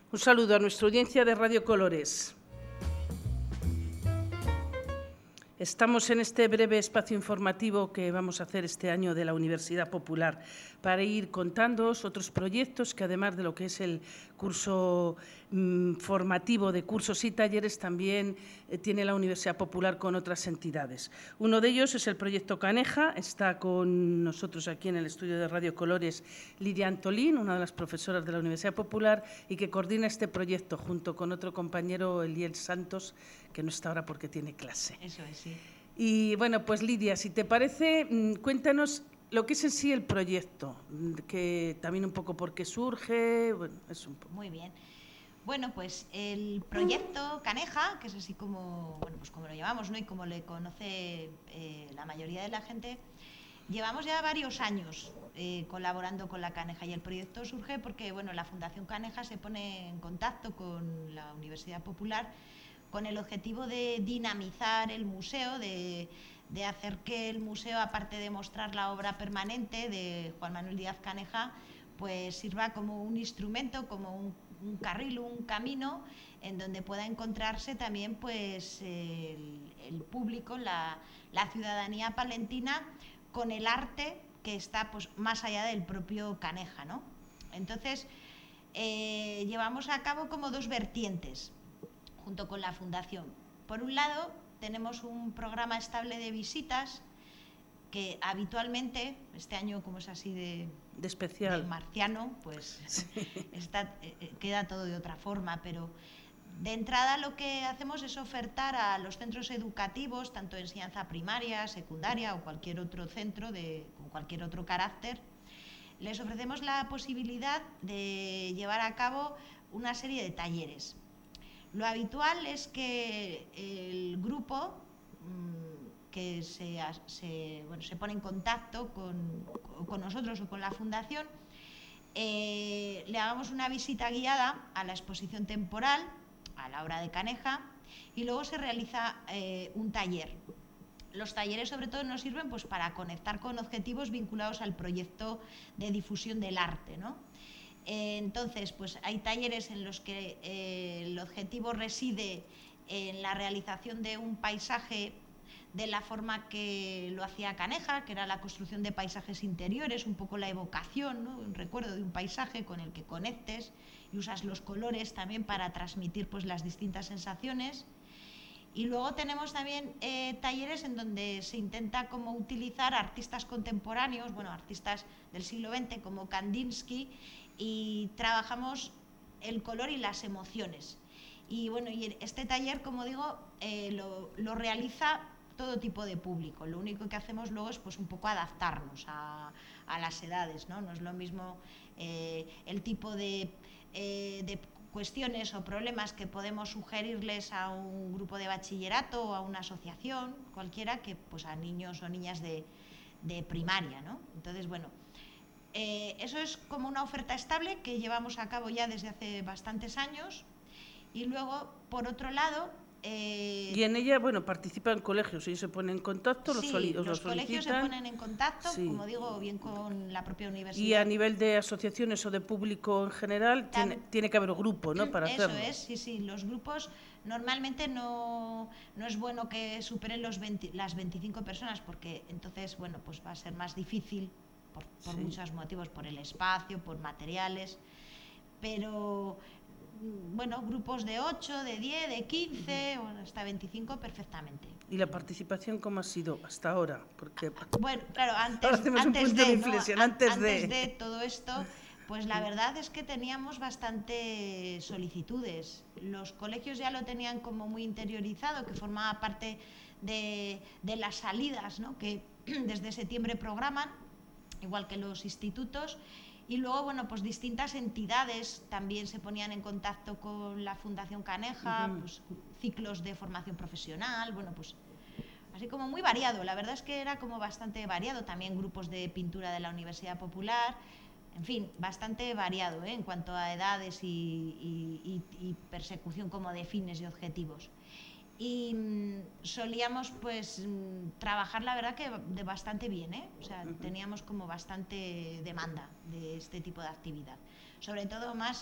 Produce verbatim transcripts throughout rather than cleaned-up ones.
Un saludo a nuestra audiencia de Radio Colores. Estamos en este breve espacio informativo que vamos a hacer este año de la Universidad Popular para ir contándoos otros proyectos que, además de lo que es el curso mmm, formativo de cursos y talleres, también eh, tiene la Universidad Popular con otras entidades. Uno de ellos es el proyecto Caneja. Está con nosotros aquí en el estudio de Radio Colores Lidia Antolín, una de las profesoras de la Universidad Popular, y que coordina este proyecto junto con otro compañero, Eliel Santos, que no está ahora porque tiene clase. Eso es, sí. Y bueno, pues Lidia, si te parece, cuéntanos lo que es en sí el proyecto, que también un poco por qué surge, bueno, es un poco. Muy bien. Bueno, pues el proyecto Caneja, que es así como, bueno, pues como lo llamamos, ¿no? Y como le conoce eh, la mayoría de la gente, llevamos ya varios años eh, colaborando con la Caneja, y el proyecto surge porque, bueno, la Fundación Caneja se pone en contacto con la Universidad Popular con el objetivo de dinamizar el museo, de, de hacer que el museo, aparte de mostrar la obra permanente de Juan Manuel Díaz Caneja, pues sirva como un instrumento, como un, un carril, un camino, en donde pueda encontrarse también pues el, el público, la, la ciudadanía palentina, con el arte que está pues más allá del propio Caneja, ¿no? Entonces, eh, llevamos a cabo como dos vertientes junto con la Fundación. Por un lado, tenemos un programa estable de visitas que habitualmente, este año como es así de, de especial, de marciano, pues sí. está, eh, queda todo de otra forma, pero de entrada lo que hacemos es ofertar a los centros educativos, tanto de enseñanza primaria, secundaria o cualquier otro centro de con cualquier otro carácter, les ofrecemos la posibilidad de llevar a cabo una serie de talleres. Lo habitual es que el grupo mmm, que se, se, bueno, se pone en contacto con, con nosotros o con la Fundación, eh, le hagamos una visita guiada a la exposición temporal, a la obra de Caneja, y luego se realiza eh, un taller. Los talleres sobre todo nos sirven pues, para conectar con objetivos vinculados al proyecto de difusión del arte, ¿no? Entonces, pues hay talleres en los que eh, el objetivo reside en la realización de un paisaje de la forma que lo hacía Caneja, que era la construcción de paisajes interiores, un poco la evocación, ¿no? Un recuerdo de un paisaje con el que conectes y usas los colores también para transmitir pues, las distintas sensaciones. Y luego tenemos también eh, talleres en donde se intenta como utilizar artistas contemporáneos, bueno, artistas del siglo veinte como Kandinsky, y trabajamos el color y las emociones. Y bueno, y este taller, como digo, eh, lo, lo realiza todo tipo de público. Lo único que hacemos luego es pues un poco adaptarnos a, a las edades, ¿no? No es lo mismo eh, el tipo de, eh, de cuestiones o problemas que podemos sugerirles a un grupo de bachillerato o a una asociación, cualquiera, que pues a niños o niñas de, de primaria, ¿no? Entonces, bueno, Eh, eso es como una oferta estable que llevamos a cabo ya desde hace bastantes años. Y luego, por otro lado... Eh, y en ella, bueno, participan colegios, ellos se ponen en contacto, sí, los, soli los, los colegios se ponen en contacto, sí. Como digo, bien con la propia universidad. Y a nivel de asociaciones o de público en general, tiene, tiene que haber un grupo, ¿no?, para eso hacerlo. Eso es, sí, sí, los grupos normalmente no, no es bueno que superen los veinte, las veinticinco personas, porque entonces, bueno, pues va a ser más difícil por, por sí. muchos motivos, por el espacio, por materiales, pero bueno, grupos de ocho, de diez, de quince, uh-huh. o hasta veinticinco perfectamente. ¿Y la participación cómo ha sido hasta ahora? Porque bueno, claro, antes, ahora hacemos antes, un punto de, de inflexión, ¿no? antes, antes de... de todo esto, pues la verdad es que teníamos bastantes solicitudes. Los colegios ya lo tenían como muy interiorizado, que formaba parte de, de las salidas, ¿no?, que desde septiembre programan, igual que los institutos. Y luego, bueno, pues distintas entidades también se ponían en contacto con la Fundación Caneja, uh-huh. pues ciclos de formación profesional, bueno, pues así como muy variado. La verdad es que era como bastante variado, también grupos de pintura de la Universidad Popular, en fin, bastante variado, ¿eh?, en cuanto a edades y, y, y, y persecución como de fines y objetivos. Y mmm, solíamos pues mmm, trabajar, la verdad, que de bastante bien, ¿eh? O sea, uh-huh. teníamos como bastante demanda de este tipo de actividad, sobre todo más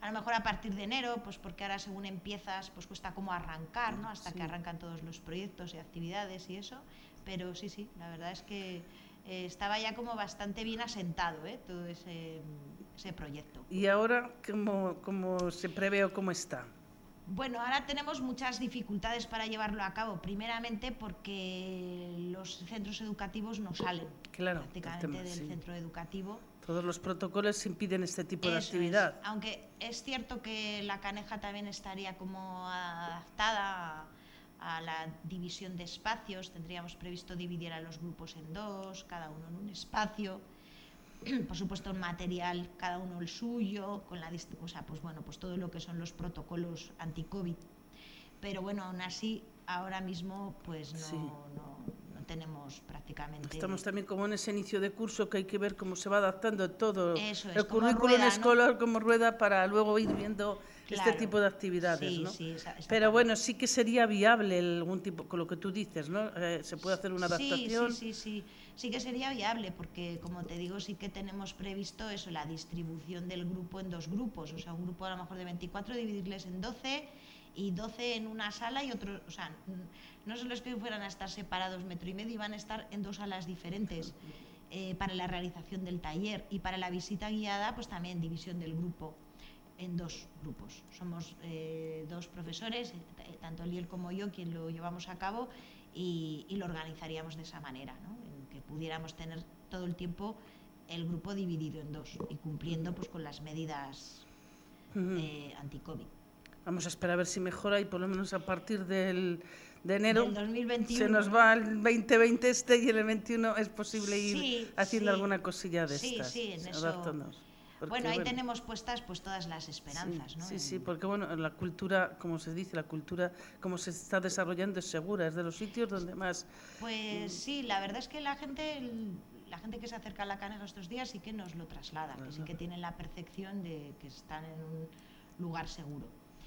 A lo mejor a partir de enero, pues porque ahora según empiezas, pues cuesta como arrancar, ¿no? Hasta sí. que arrancan todos los proyectos y actividades y eso. Pero sí, sí, la verdad es que eh, estaba ya como bastante bien asentado, ¿eh? Todo ese, ese proyecto. ¿Y ahora cómo, cómo se prevé o cómo está? Bueno, ahora tenemos muchas dificultades para llevarlo a cabo, primeramente porque los centros educativos no salen claro, prácticamente tema, del sí. centro educativo. Todos los protocolos impiden este tipo Eso de actividad. Es. Aunque es cierto que la Caneja también estaría como adaptada a, a la división de espacios, tendríamos previsto dividir a los grupos en dos, cada uno en un espacio. Por supuesto, el material, cada uno el suyo, con la o sea, pues bueno, pues todo lo que son los protocolos anti-COVID. Pero bueno, aún así, ahora mismo, pues no, sí. no, no tenemos prácticamente... Estamos también como en ese inicio de curso que hay que ver cómo se va adaptando todo Eso es, el currículum rueda, escolar ¿no? como rueda para luego ir viendo claro. este tipo de actividades, sí, ¿no? Sí, esa, esa Pero bueno, sí que sería viable algún tipo, con lo que tú dices, ¿no? Eh, se puede hacer una adaptación. Sí, sí, sí, sí. Sí que sería viable porque, como te digo, sí que tenemos previsto eso, la distribución del grupo en dos grupos. O sea, un grupo a lo mejor de veinticuatro, dividirles en doce y doce en una sala y otro... O sea, no solo es que fueran a estar separados metro y medio, iban a estar en dos salas diferentes eh, para la realización del taller. Y para la visita guiada, pues también división del grupo en dos grupos. Somos eh, dos profesores, eh, tanto Liel como yo, quien lo llevamos a cabo y, y lo organizaríamos de esa manera, ¿no? En que pudiéramos tener todo el tiempo el grupo dividido en dos y cumpliendo pues con las medidas eh, anti-COVID. Vamos a esperar a ver si mejora y por lo menos a partir del, de enero del dos mil veintiuno, se nos va el veinte veinte este y en el veintiuno es posible ir sí, haciendo sí, alguna cosilla de sí, estas. Sí, en eso. Porque, bueno, ahí bueno, tenemos puestas pues todas las esperanzas, sí, ¿no? Sí, sí, porque bueno, la cultura, como se dice, la cultura como se está desarrollando es segura, es de los sitios donde más... Pues sí, la verdad es que la gente, la gente que se acerca a la Caneja estos días sí que nos lo traslada, claro. Que sí que tienen la percepción de que están en un lugar seguro.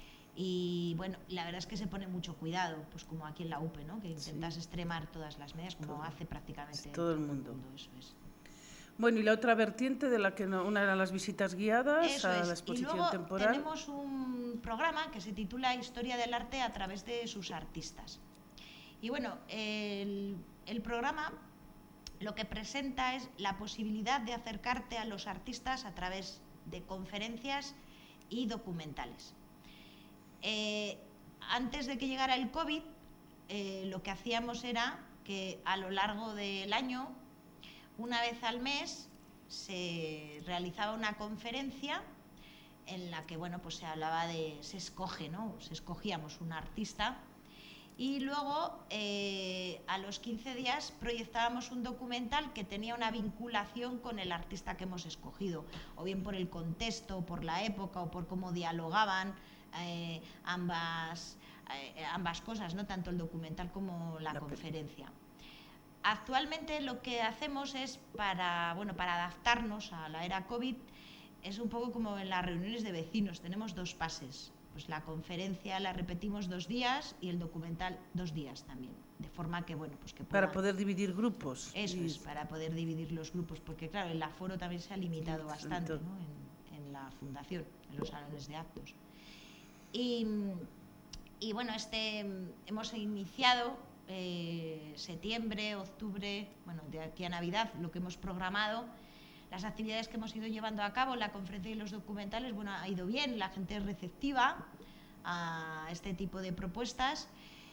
Y bueno, la verdad es que se pone mucho cuidado, pues como aquí en la U P E, ¿no? Que intentas sí. extremar todas las medidas, como todo, hace prácticamente sí, todo, todo el mundo. mundo, eso es. Bueno, y la otra vertiente de la que no, una eran las visitas guiadas Eso a es. la exposición y luego temporal. Tenemos un programa que se titula Historia del arte a través de sus artistas. Y bueno, el, el programa lo que presenta es la posibilidad de acercarte a los artistas a través de conferencias y documentales. Eh, antes de que llegara el COVID, eh, lo que hacíamos era que a lo largo del año, una vez al mes, se realizaba una conferencia en la que, bueno, pues se hablaba de, se escoge, ¿no? Se escogíamos un artista y luego eh, a los quince días proyectábamos un documental que tenía una vinculación con el artista que hemos escogido, o bien por el contexto, por la época o por cómo dialogaban eh, ambas, eh, ambas cosas, ¿no? Tanto el documental como la, la conferencia. Actualmente lo que hacemos es, para, bueno, para adaptarnos a la era COVID, es un poco como en las reuniones de vecinos, tenemos dos pases. Pues la conferencia la repetimos dos días y el documental dos días también, de forma que, bueno, pues que puedan... Para poder dividir grupos. Eso y... es, para poder dividir los grupos, porque claro, el aforo también se ha limitado sí, bastante, ¿no? en, en la fundación, en los salones de actos. Y, y bueno, este hemos iniciado eh, septiembre, octubre, bueno, de aquí a Navidad, lo que hemos programado. Las actividades que hemos ido llevando a cabo, la conferencia y los documentales, bueno, ha ido bien, la gente es receptiva a este tipo de propuestas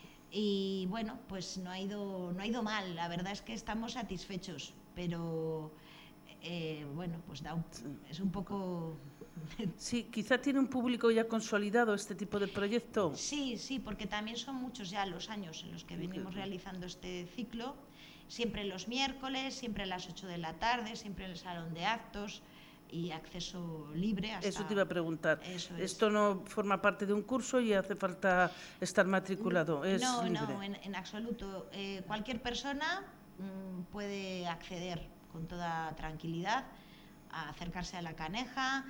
y bueno, pues no ha ido, no ha ido mal, la verdad es que estamos satisfechos, pero eh, bueno, pues da un, es un poco... Sí, quizá tiene un público ya consolidado este tipo de proyecto. Sí, sí, porque también son muchos ya los años en los que venimos realizando este ciclo. Siempre los miércoles, siempre a las ocho de la tarde, siempre en el salón de actos y acceso libre. Hasta... Eso te iba a preguntar. Eso es. Esto no forma parte de un curso y hace falta estar matriculado. ¿Es no, libre? no, en, en absoluto. Eh, cualquier persona mmm, puede acceder con toda tranquilidad a acercarse a la Caneja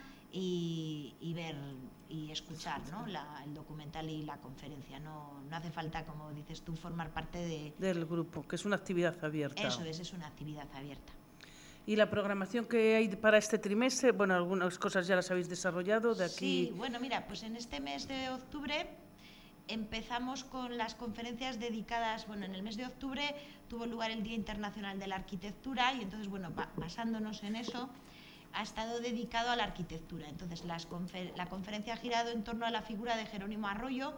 y, y ver y escuchar, ¿no? la, el documental y la conferencia. No, no hace falta, como dices tú, formar parte de... del grupo, que es una actividad abierta. Eso es, es una actividad abierta. ¿Y la programación que hay para este trimestre? Bueno, algunas cosas ya las habéis desarrollado de aquí. Sí, bueno, mira, pues en este mes de octubre empezamos con las conferencias dedicadas, bueno, en el mes de octubre tuvo lugar el Día Internacional de la Arquitectura y entonces, bueno, basándonos en eso, ha estado dedicado a la arquitectura. Entonces, las confer la conferencia ha girado en torno a la figura de Jerónimo Arroyo,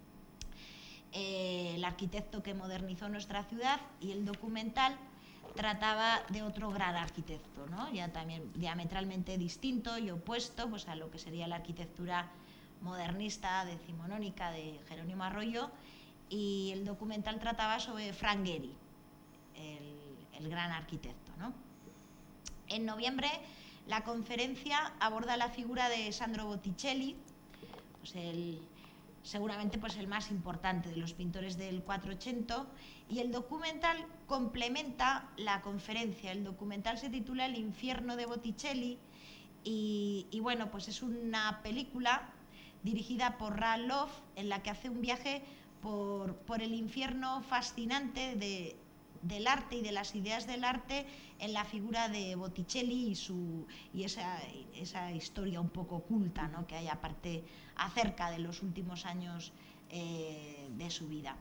eh, el arquitecto que modernizó nuestra ciudad, y el documental trataba de otro gran arquitecto, ¿no? Ya también diametralmente distinto y opuesto pues, a lo que sería la arquitectura modernista, decimonónica de Jerónimo Arroyo, y el documental trataba sobre Frank Gehry, el, el gran arquitecto, ¿no? En noviembre la conferencia aborda la figura de Sandro Botticelli, pues el, seguramente pues el más importante de los pintores del cuatrocientos ochenta, y el documental complementa la conferencia. El documental se titula El infierno de Botticelli y, y bueno, pues es una película dirigida por Ral Love, en la que hace un viaje por, por el infierno fascinante de, del arte y de las ideas del arte en la figura de Botticelli y, su, y esa, esa historia un poco oculta, ¿no?, que hay aparte acerca de los últimos años eh, de su vida.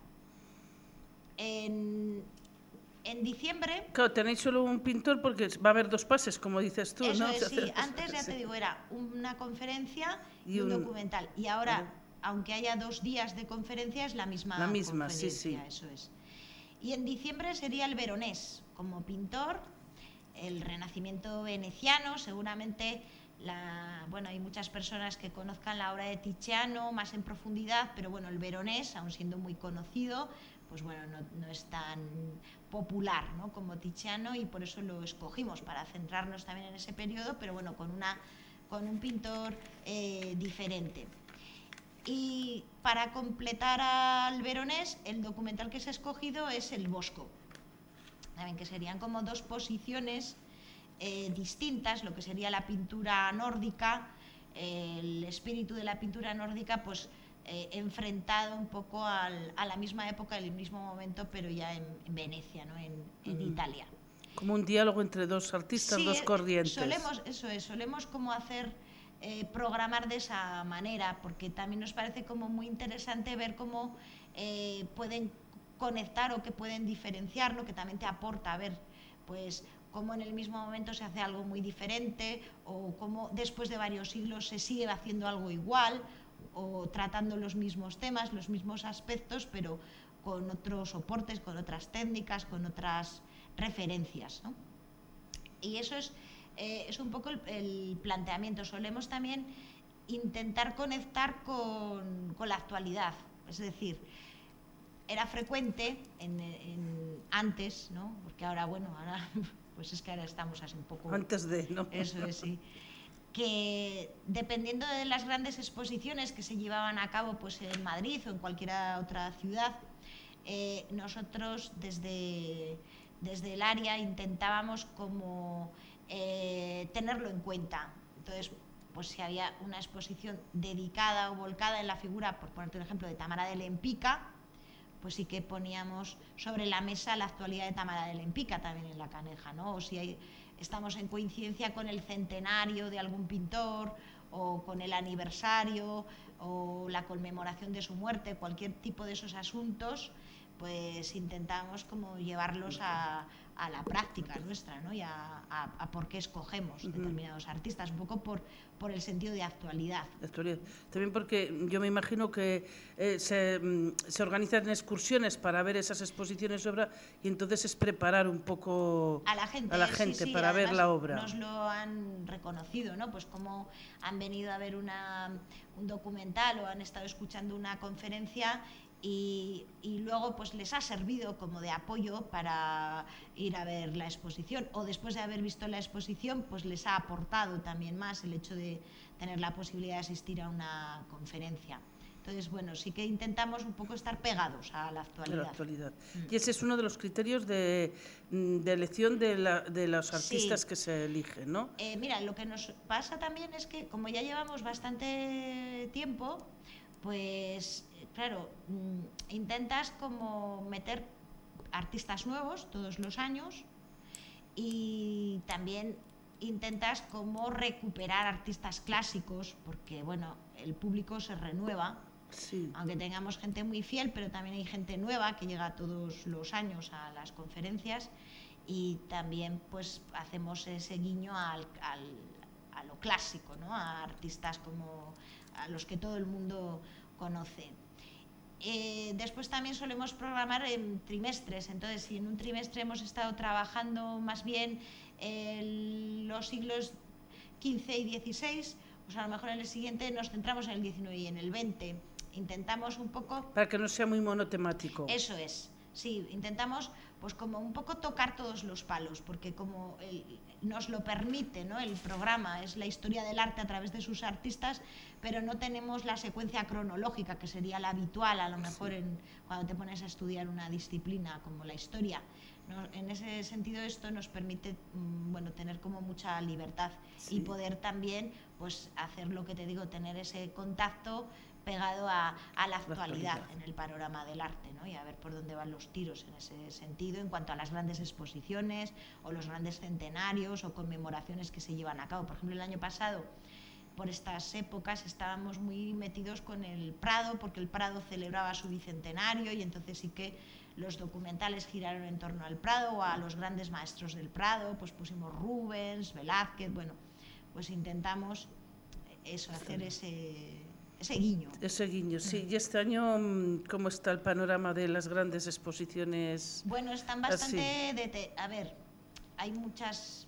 En, En diciembre... Claro, tenéis solo un pintor porque va a haber dos pases, como dices tú, eso ¿no? Es, sí, antes ya te digo, era una conferencia y, y un, un documental. Y ahora, uh-huh. aunque haya dos días de conferencia, es la misma La misma, conferencia, sí, sí. Eso es. Y en diciembre sería el Veronés, como pintor, el Renacimiento veneciano, seguramente... La, bueno, hay muchas personas que conozcan la obra de Tiziano más en profundidad, pero bueno, el Veronés, aun siendo muy conocido, pues bueno, no, no es tan popular, ¿no?, como Tiziano, y por eso lo escogimos, para centrarnos también en ese periodo, pero bueno, con, una, con un pintor eh, diferente. Y para completar al Veronés, el documental que se ha escogido es El Bosco, ¿saben?, que serían como dos posiciones Eh, distintas, lo que sería la pintura nórdica, eh, el espíritu de la pintura nórdica, pues eh, enfrentado un poco al, a la misma época, el mismo momento, pero ya en, en Venecia, ¿no?, en, en uh-huh. Italia. Como un diálogo entre dos artistas, sí, dos corrientes. Solemos, eso es, solemos como hacer, eh, programar de esa manera, porque también nos parece como muy interesante ver cómo eh, pueden conectar o que pueden diferenciar, ¿no?, que también te aporta a ver, pues, cómo en el mismo momento se hace algo muy diferente, o cómo después de varios siglos se sigue haciendo algo igual, o tratando los mismos temas, los mismos aspectos, pero con otros soportes, con otras técnicas, con otras referencias, ¿no? Y eso es, eh, es un poco el, el planteamiento. Solemos también intentar conectar con, con la actualidad, es decir, era frecuente en, en, antes, ¿no?, porque ahora, bueno, ahora... pues es que ahora estamos así un poco... Antes de, ¿no? Eso es, sí. Que dependiendo de las grandes exposiciones que se llevaban a cabo pues en Madrid o en cualquier otra ciudad, eh, nosotros desde, desde el área intentábamos como eh, tenerlo en cuenta. Entonces, pues si había una exposición dedicada o volcada en la figura, por ponerte un ejemplo, de Tamara de Lempicka, pues sí que poníamos sobre la mesa la actualidad de Tamara de Lempicka también en la Caneja, ¿no? O si hay, estamos en coincidencia con el centenario de algún pintor, o con el aniversario, o la conmemoración de su muerte, cualquier tipo de esos asuntos, pues intentamos como llevarlos a, a la práctica nuestra, ¿no?, y a, a, a por qué escogemos determinados artistas, un poco por, por el sentido de actualidad. actualidad. También porque yo me imagino que eh, se, se organizan excursiones para ver esas exposiciones de obra, y entonces es preparar un poco a la gente, a la gente sí, sí, para ver la obra. Nos lo han reconocido, ¿no?, pues como han venido a ver una, un documental o han estado escuchando una conferencia, Y, y luego pues les ha servido como de apoyo para ir a ver la exposición, o después de haber visto la exposición pues les ha aportado también más el hecho de tener la posibilidad de asistir a una conferencia. Entonces, bueno, sí que intentamos un poco estar pegados a la actualidad. De la actualidad. Mm. Y ese es uno de los criterios de, de elección de, la, de los artistas sí. que se eligen, ¿no? Eh, mira, lo que nos pasa también es que como ya llevamos bastante tiempo, pues claro, intentas como meter artistas nuevos todos los años, y también intentas como recuperar artistas clásicos, porque bueno, el público se renueva, sí. Aunque tengamos gente muy fiel, pero también hay gente nueva que llega todos los años a las conferencias, y también pues hacemos ese guiño al, al, a lo clásico, ¿no? A artistas como a los que todo el mundo conoce. Eh, después también solemos programar en trimestres, entonces si en un trimestre hemos estado trabajando más bien eh, los siglos quince y dieciséis, pues a lo mejor en el siguiente nos centramos en el diecinueve y en el veinte. Intentamos un poco... Para que no sea muy monotemático. Eso es, sí, intentamos pues como un poco tocar todos los palos, porque como el, nos lo permite, ¿no? El programa es la historia del arte a través de sus artistas, pero no tenemos la secuencia cronológica que sería la habitual a lo mejor sí. en, cuando te pones a estudiar una disciplina como la historia. ¿No? En ese sentido esto nos permite bueno, tener como mucha libertad sí. y poder también pues, hacer lo que te digo, tener ese contacto pegado a, a la, actualidad, la actualidad en el panorama del arte, ¿no? Y a ver por dónde van los tiros en ese sentido en cuanto a las grandes exposiciones o los grandes centenarios o conmemoraciones que se llevan a cabo. Por ejemplo, el año pasado, por estas épocas, estábamos muy metidos con el Prado, porque el Prado celebraba su bicentenario y entonces sí que los documentales giraron en torno al Prado o a los grandes maestros del Prado, pues pusimos Rubens, Velázquez, bueno, pues intentamos eso, hacer ese... Ese guiño. Ese guiño, sí. ¿Y este año cómo está el panorama de las grandes exposiciones? Bueno, están bastante... De a ver, hay muchas...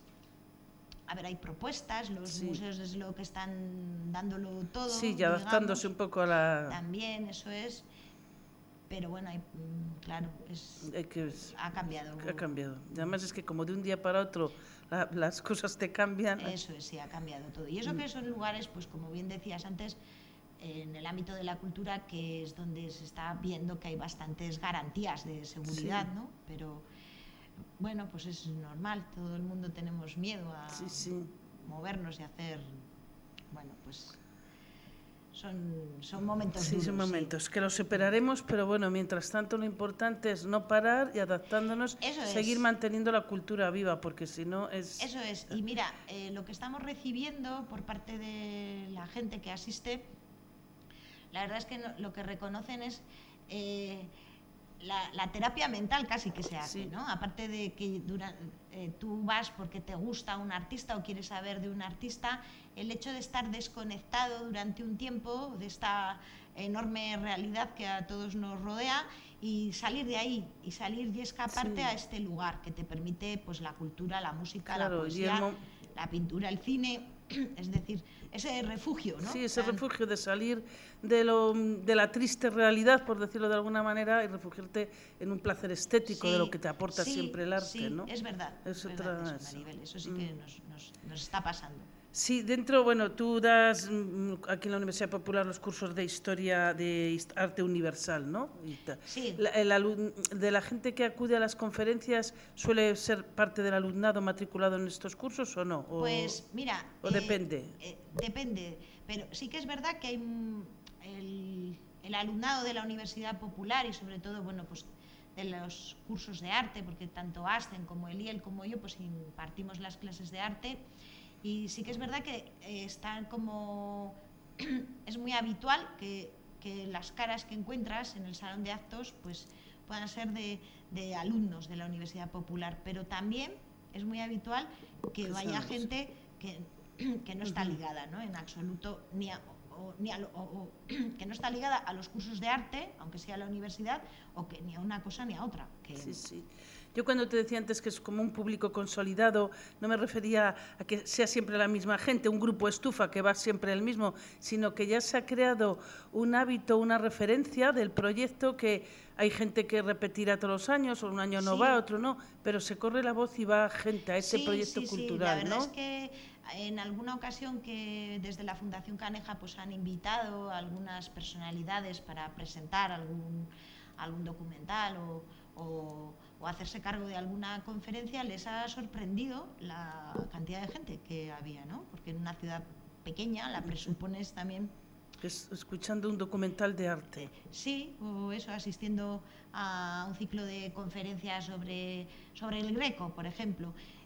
A ver, hay propuestas, los sí. museos desde luego que están dándolo todo. Sí, y adaptándose un poco a la... También, eso es. Pero bueno, hay, claro, es, hay que, ha cambiado. Ha cambiado. Y además es que como de un día para otro la, las cosas te cambian. Eso es, sí, ha cambiado todo. Y eso mm. que son lugares, pues como bien decías antes, en el ámbito de la cultura, que es donde se está viendo que hay bastantes garantías de seguridad, sí. ¿no? Pero bueno, pues es normal, todo el mundo tenemos miedo a sí, sí. movernos y hacer, bueno, pues son, son momentos sí, duros. Son momentos sí. que los superaremos, pero bueno, mientras tanto lo importante es no parar y adaptándonos, Eso seguir es. manteniendo la cultura viva, porque si no es... Eso es, y mira, eh, lo que estamos recibiendo por parte de la gente que asiste, la verdad es que no, lo que reconocen es eh, la, la terapia mental casi que se hace, sí. ¿no? Aparte de que dura, eh, tú vas porque te gusta un artista o quieres saber de un artista, el hecho de estar desconectado durante un tiempo de esta enorme realidad que a todos nos rodea y salir de ahí, y salir y escaparte sí. a este lugar que te permite pues la cultura, la música, claro, la poesía, la pintura, el cine... Es decir, ese refugio, ¿no? Sí, ese Tan... refugio de salir de, lo, de la triste realidad, por decirlo de alguna manera, y refugiarte en un placer estético sí, de lo que te aporta sí, siempre el arte, sí, ¿no? es verdad, es es otra... verdad eso, Maribel, eso sí que nos, nos, nos está pasando. Sí, dentro, bueno, tú das aquí en la Universidad Popular los cursos de Historia de Arte Universal, ¿no? Sí. La, el alum, de la gente que acude a las conferencias, ¿suele ser parte del alumnado matriculado en estos cursos o no? O, pues mira... ¿O eh, depende? Eh, depende, pero sí que es verdad que hay el, el alumnado de la Universidad Popular y sobre todo, bueno, pues de los cursos de arte, porque tanto ASCEN como el I E L como yo, pues impartimos las clases de arte. Y sí que es verdad que eh, están como... es muy habitual que, que las caras que encuentras en el salón de actos pues puedan ser de, de alumnos de la Universidad Popular, pero también es muy habitual que vaya gente que, que no está ligada, ¿no? En absoluto ni a, o, ni a, o, o, que no está ligada a los cursos de arte, aunque sea la universidad, o que ni a una cosa ni a otra. Que, sí, sí. Yo cuando te decía antes que es como un público consolidado, no me refería a que sea siempre la misma gente, un grupo estufa que va siempre el mismo, sino que ya se ha creado un hábito, una referencia del proyecto, que hay gente que repetirá todos los años, o un año no sí. va, otro no, pero se corre la voz y va gente a ese sí, proyecto sí, cultural, sí. La verdad ¿no? es que en alguna ocasión que desde la Fundación Caneja pues han invitado a algunas personalidades para presentar algún, algún documental o, o o hacerse cargo de alguna conferencia, les ha sorprendido la cantidad de gente que había, ¿no? Porque en una ciudad pequeña la presupones también... Es escuchando un documental de arte. Sí, o eso, asistiendo a un ciclo de conferencias sobre, sobre el Greco, por ejemplo.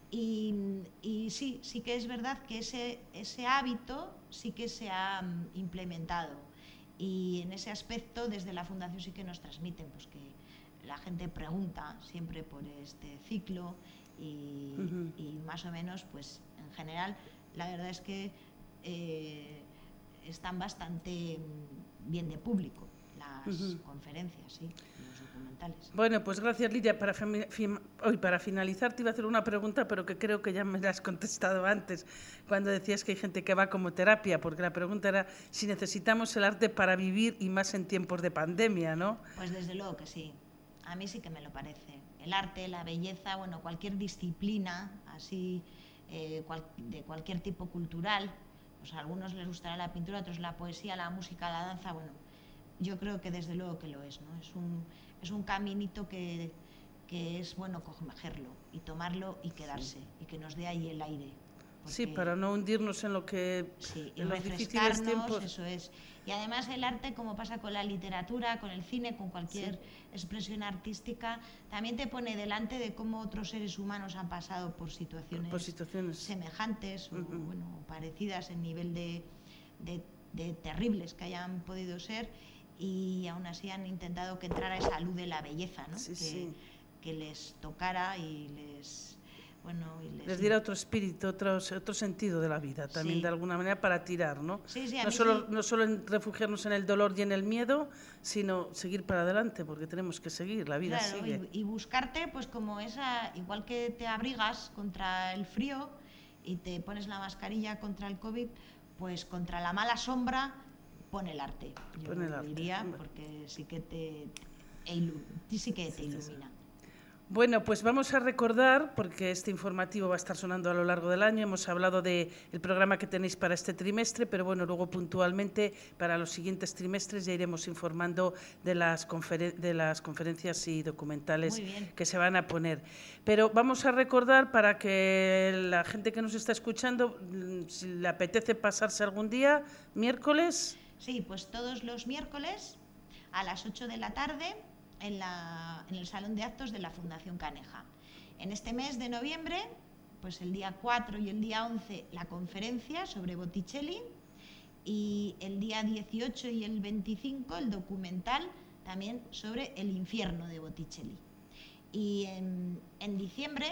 Y, y sí, sí que es verdad que ese, ese hábito sí que se ha um, implementado. Y en ese aspecto, desde la Fundación sí que nos transmiten, pues que la gente pregunta siempre por este ciclo y, uh-huh. y más o menos, pues en general, la verdad es que eh, están bastante bien de público las uh-huh. conferencias, sí, los documentales. Bueno, pues gracias, Lidia. Para, hoy, para finalizar, te iba a hacer una pregunta, pero que creo que ya me la has contestado antes, cuando decías que hay gente que va como terapia, porque la pregunta era si necesitamos el arte para vivir y más en tiempos de pandemia, ¿no? Pues desde luego que sí. A mí sí que me lo parece. El arte, la belleza, bueno, cualquier disciplina, así, eh, cual, de cualquier tipo cultural, pues a algunos les gustará la pintura, a otros la poesía, la música, la danza, bueno, yo creo que desde luego que lo es, ¿no? Es un, es un caminito que, que es bueno cogerlo y tomarlo y quedarse, sí. y que nos dé ahí el aire. Porque, sí, para no hundirnos en lo que sí, en los difíciles tiempos. Eso es. Y además el arte, como pasa con la literatura, con el cine, con cualquier sí. expresión artística, también te pone delante de cómo otros seres humanos han pasado por situaciones, por situaciones. semejantes uh-huh. o bueno, parecidas en nivel de, de, de terribles que hayan podido ser, y aún así han intentado que entrara esa luz de la belleza, ¿no? Sí, que, sí. que les tocara y les... Bueno, y les, les diera otro espíritu, otro, otro sentido de la vida, también sí. de alguna manera para tirar, ¿no? Sí, sí, no, solo, sí. no solo en refugiarnos en el dolor y en el miedo, sino seguir para adelante, porque tenemos que seguir, la vida claro, sigue. Y, y buscarte, pues como esa, igual que te abrigas contra el frío y te pones la mascarilla contra el COVID, pues contra la mala sombra pon el arte. Yo pon el lo arte. diría, porque sí que te, sí que te ilumina. Bueno, pues vamos a recordar, porque este informativo va a estar sonando a lo largo del año, hemos hablado del programa que tenéis para este trimestre, pero bueno, luego puntualmente para los siguientes trimestres ya iremos informando de las, conferen- de las conferencias y documentales que se van a poner. Pero vamos a recordar para que la gente que nos está escuchando, si le apetece pasarse algún día, miércoles. Sí, pues todos los miércoles a las ocho de la tarde, En, la, en el Salón de Actos de la Fundación Caneja. En este mes de noviembre, pues el día cuatro y el día once, la conferencia sobre Botticelli, y el día dieciocho y el veinticinco, el documental también sobre el infierno de Botticelli. Y en, en diciembre,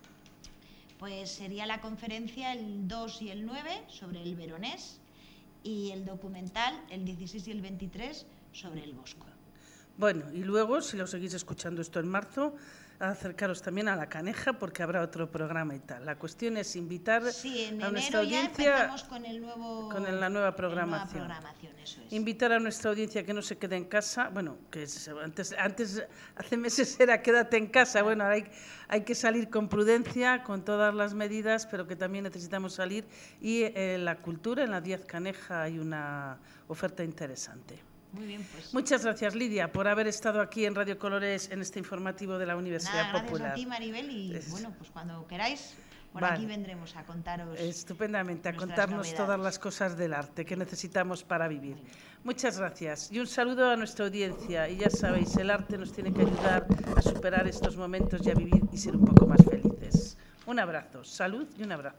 pues sería la conferencia el dos y el nueve sobre el Veronés, y el documental el dieciséis y el veintitrés sobre el Bosco. Bueno, y luego, si lo seguís escuchando esto en marzo, acercaros también a la Caneja, porque habrá otro programa y tal. La cuestión es invitar sí, en a enero nuestra audiencia ya empezamos con el nuevo con la nueva programación. Nueva programación, eso es. Invitar a nuestra audiencia que no se quede en casa. Bueno, que es, antes, antes hace meses era quédate en casa. Bueno, ahora hay, hay que salir con prudencia, con todas las medidas, pero que también necesitamos salir. Y en eh, la cultura, en la Díaz Caneja, hay una oferta interesante. Muy bien, pues. Muchas gracias, Lidia, por haber estado aquí en Radio Colores en este informativo de la Universidad Nada, Popular. Gracias a ti, Maribel, y es... bueno, pues cuando queráis, por vale. aquí vendremos a contaros. Estupendamente, a contarnos novedades. Todas las cosas del arte que necesitamos para vivir. Muchas gracias y un saludo a nuestra audiencia. Y ya sabéis, el arte nos tiene que ayudar a superar estos momentos y a vivir y ser un poco más felices. Un abrazo, salud y un abrazo.